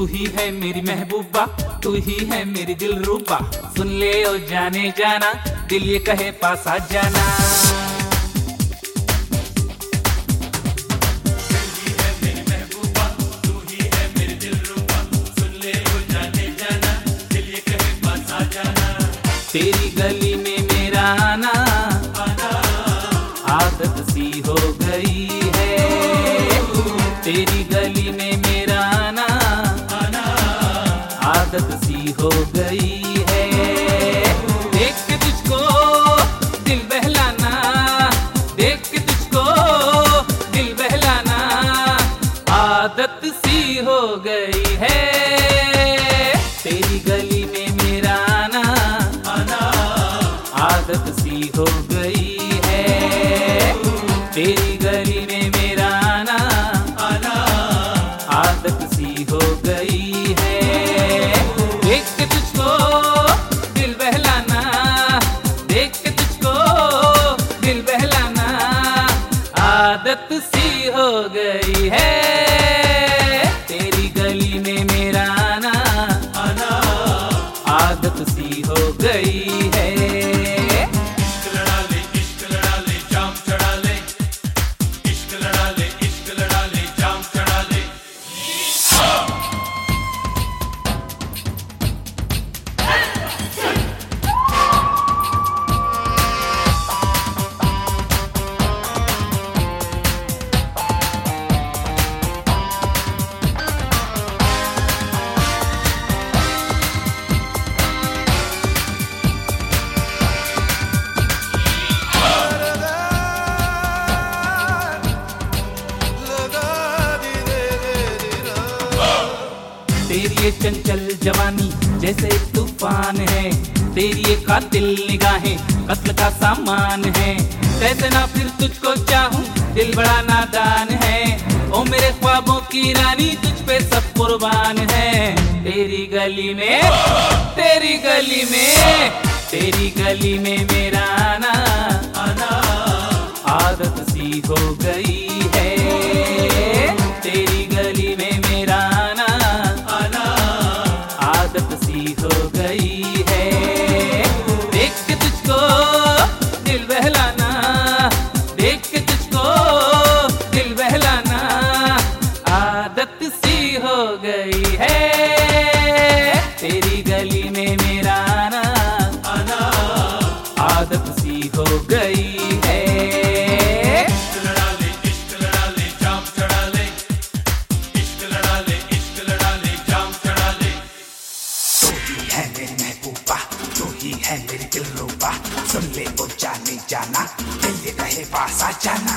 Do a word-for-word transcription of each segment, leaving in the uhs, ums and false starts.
तू ही है मेरी महबूबा, तू ही है मेरी दिलरुबा। सुन ले ओ जाने जाना, दिल ये कहे पास आ जाना। तेरी गली में मेरा आना आदत सी हो गई है। तेरी गली में मेरा आना आदत सी हो गई है। देख के तुझको दिल बहलाना, देख के तुझको दिल बहलाना आदत सी हो गई है। तेरी गली में मेरा आना आदत सी हो गई है। तेरी गली में मेरा आना आदत सी हो गई है। देख के तुझको दिल बहलाना, देख के तुझको दिल बहलाना आदत सी हो गई है। तेरी गली में मेरा आना आदत सी हो गई है। तेरी ये चंचल जवानी जैसे एक तूफान है। तेरी ये कातिल निगाहें कत्ल का सामान है। कैसे ना फिर तुझको चाहूं, दिल बड़ा नादान है। ओ मेरे ख्वाबों की रानी तुझ पे सब कुर्बान है। तेरी गली में, तेरी गली में, तेरी गली में मेरा आना आदत सी हो गई है। तेरी गली में मेरा आना आदत सी हो गई है। देख के तुझको दिल बहलाना, देख के तुझको दिल बहलाना आदत सी हो गई है। तेरी गली में मेरा आना आदत सी हो गई है। है मेरी दिलरुबा, सुन ले वो जाने जाना, दिल ये कहे पास आ जाना।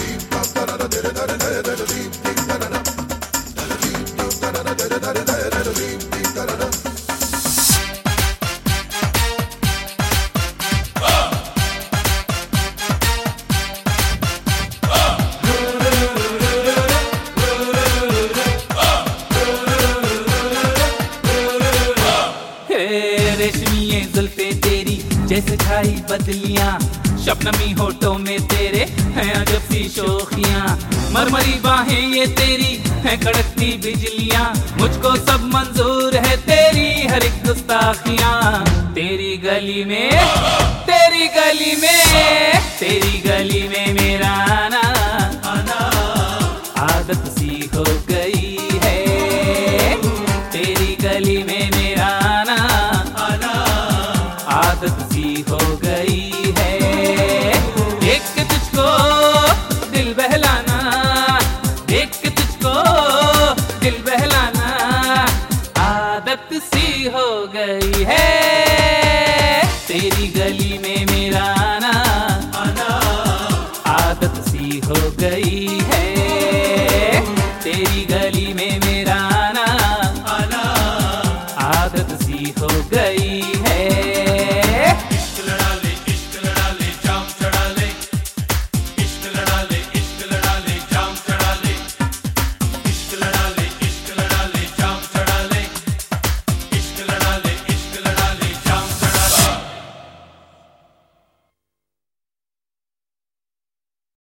रेशमी ये जुल्फे तेरी जैसे छाई बदलियां, शबनमी होठों में तेरे हैं अजब सी शोखियां। मरमरी बाहें ये तेरी हैं कड़कती बिजलियां, मुझको सब मंजूर है तेरी हर एक गुस्ताखियां। तेरी गली में, तेरी गली में, तेरी गली में मेरा आना आदत सी हो गई है। तेरी गली में मेरा आना आदत सी हो गई है। देख के तुझको दिल बहलाना, देख के तुझको दिल बहलाना आदत सी हो गई है। तेरी गली में मेरा आना आदत सी हो गई है। तेरी गली में मेरा